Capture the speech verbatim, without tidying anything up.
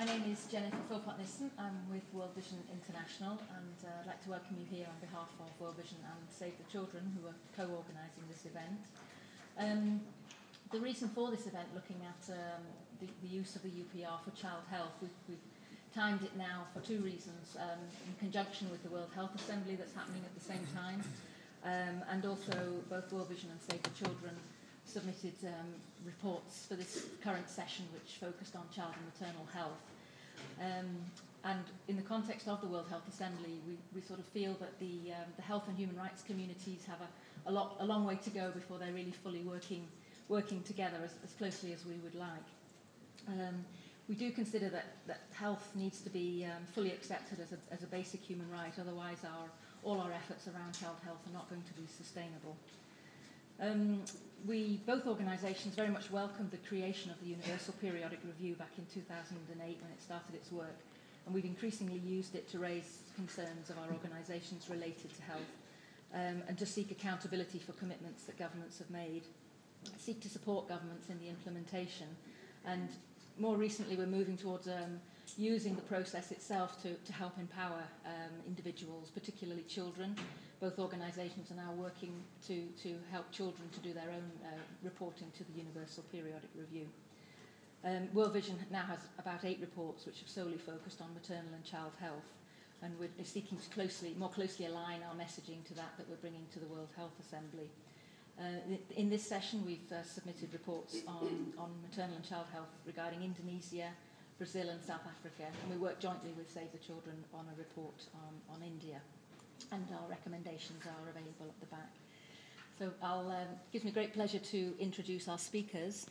My name is Jennifer Philpott-Nissen. I'm with World Vision International, and uh, I'd like to welcome you here on behalf of World Vision and Save the Children, who are co-organising this event. Um, the reason for this event, looking at um, the, the use of the U P R for child health, we've, we've timed it now for two reasons, um, in conjunction with the World Health Assembly that's happening at the same time, um, and also both World Vision and Save the Children submitted um, reports for this current session which focused on child and maternal health. Um, and in the context of the World Health Assembly, we, we sort of feel that the, um, the health and human rights communities have a, a, lot, a long way to go before they're really fully working, working together as, as closely as we would like. Um, we do consider that, that health needs to be um, fully accepted as a, as a basic human right, otherwise our, all our efforts around child health are not going to be sustainable. Um, we, both organisations, very much welcomed the creation of the Universal Periodic Review back in two thousand eight when it started its work, and we've increasingly used it to raise concerns of our organisations related to health, um, and to seek accountability for commitments that governments have made, seek to support governments in the implementation, and more recently we're moving towards um, using the process itself to, to help empower um, individuals, particularly children. Both organisations are now working to, to help children to do their own uh, reporting to the Universal Periodic Review. Um, World Vision now has about eight reports which have solely focused on maternal and child health, and we're seeking to closely, more closely align our messaging to that that we're bringing to the World Health Assembly. Uh, in this session we've uh, submitted reports on, on maternal and child health regarding Indonesia, Brazil and South Africa, and we work jointly with Save the Children on a report on, on India. And our recommendations are available at the back. So I'll, um, it gives me great pleasure to introduce our speakers.